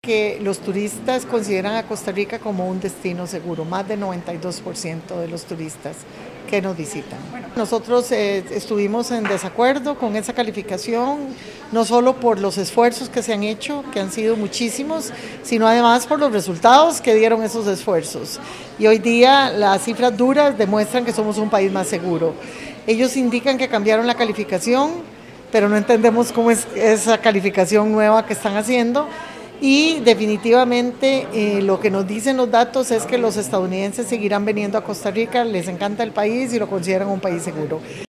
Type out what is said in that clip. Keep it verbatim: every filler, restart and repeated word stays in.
Que los turistas consideran a Costa Rica como un destino seguro, más del noventa y dos por ciento de los turistas que nos visitan. Nosotros eh, estuvimos en desacuerdo con esa calificación, no solo por los esfuerzos que se han hecho, que han sido muchísimos, sino además por los resultados que dieron esos esfuerzos. Y hoy día las cifras duras demuestran que somos un país más seguro. Ellos indican que cambiaron la calificación, pero no entendemos cómo es esa calificación nueva que están haciendo. Y definitivamente eh, lo que nos dicen los datos es que los estadounidenses seguirán viniendo a Costa Rica, les encanta el país y lo consideran un país seguro.